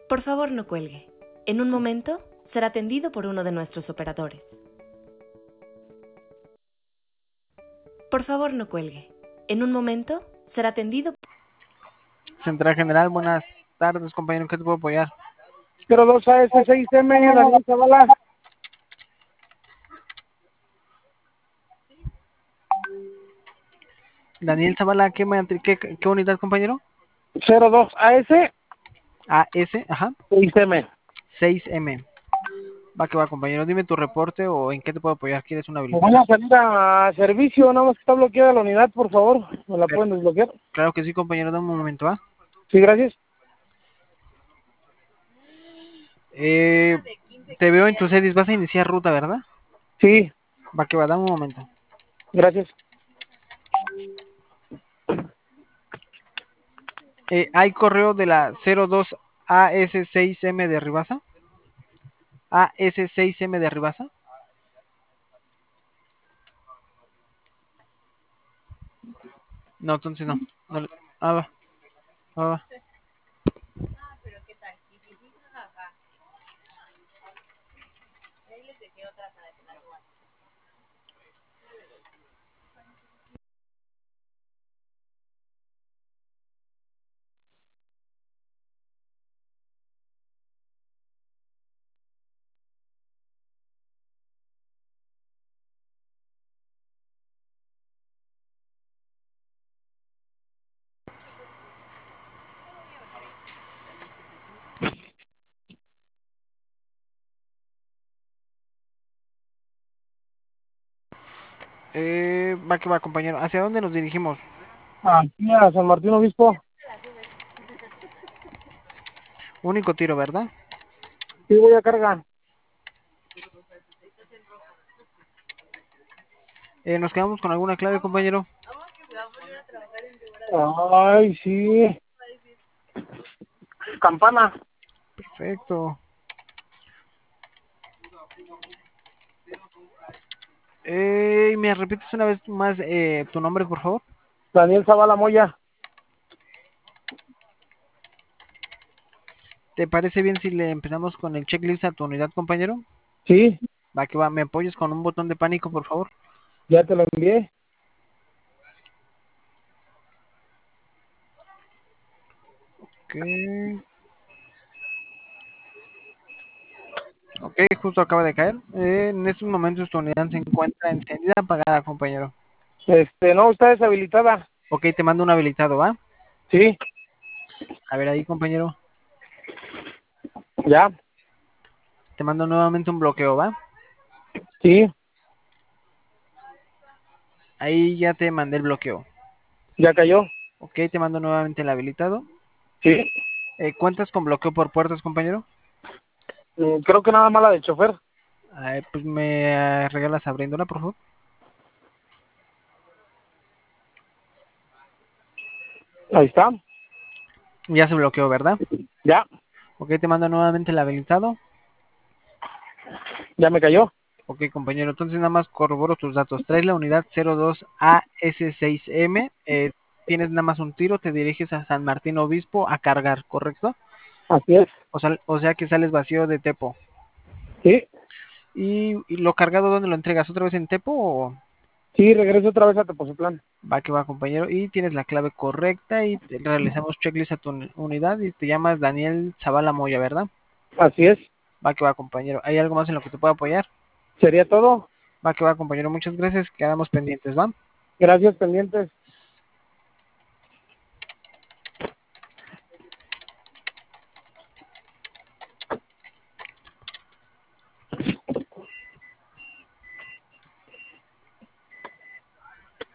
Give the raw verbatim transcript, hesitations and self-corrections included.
Por favor, no cuelgue. En un momento será atendido por uno de nuestros operadores. Por favor, no cuelgue. En un momento será atendido. Central General, buenas tardes, compañero. ¿En qué te puedo apoyar? cero dos A S seis M, Daniel Zavala. Daniel Zavala, ¿qué, matri- qué, qué unidad, compañero? cero dos A S A S, ajá, seis M. seis M. Va que va, compañero. Dime tu reporte o en qué te puedo apoyar. ¿Quieres una Me habilitación? van a salir a servicio, nada más que está bloqueada la unidad, por favor. ¿Me la Pero- pueden desbloquear? Claro que sí, compañero. Dame un momento, ¿ah? Sí, gracias. Eh, te veo en tus edis. Vas a iniciar ruta, ¿verdad? Sí, Va que va, dame un momento. gracias. Eh, ¿hay correo de la cero dos A S seis M de Ribasa? A S seis M de Ribasa. No, entonces no. No le- Ah, va. Va, va. Eh, va que va, compañero. ¿Hacia dónde nos dirigimos? Aquí a San Martín Obispo. Único tiro, ¿verdad? Sí, voy a cargar. Eh, ¿nos quedamos con alguna clave, compañero? Ay, sí. Campana. Perfecto. Eh, ¿me repites una vez más eh, tu nombre, por favor? Daniel Zavala Moya. ¿Te parece bien si le empezamos con el checklist a tu unidad, compañero? Sí, Va que va, ¿me apoyas con un botón de pánico, por favor? ya te lo envié. Ok. Ok, justo acaba de caer. Eh, en estos momentos tu unidad se encuentra encendida, apagada, compañero. Este, no, está deshabilitada. Ok, te mando un habilitado, ¿va? Sí, A ver ahí, compañero. ya, Te mando nuevamente un bloqueo, ¿va? sí, Ahí ya te mandé el bloqueo. ya cayó. Ok, te mando nuevamente el habilitado. Sí, Eh, ¿cuentas con bloqueo por puertas, compañero? mm, creo que nada más la de chofer. Ay, pues me eh, regalas abriéndola, por favor. Ahí está. Ya se bloqueó, ¿verdad? Ya, Ok, te mando nuevamente el habilitado. ya me cayó. Ok, compañero, entonces nada más corroboro tus datos. Traes la unidad cero dos A S seis M. Eh, tienes nada más un tiro, te diriges a San Martín Obispo a cargar, ¿correcto? Así es. O sea, o sea que sales vacío de Tepo. Sí, ¿Y, y lo cargado dónde lo entregas? ¿Otra vez en Tepo o...? sí, regreso otra vez a Tepozotlán. Va que va, compañero. Y tienes la clave correcta y te- realizamos checklist a tu uni- unidad y te llamas Daniel Zavala Moya, ¿verdad? Así es. Va que va, compañero. ¿Hay algo más en lo que te pueda apoyar? ¿Sería todo? Va que va, compañero. Muchas gracias. Quedamos pendientes, ¿va? Gracias, pendientes.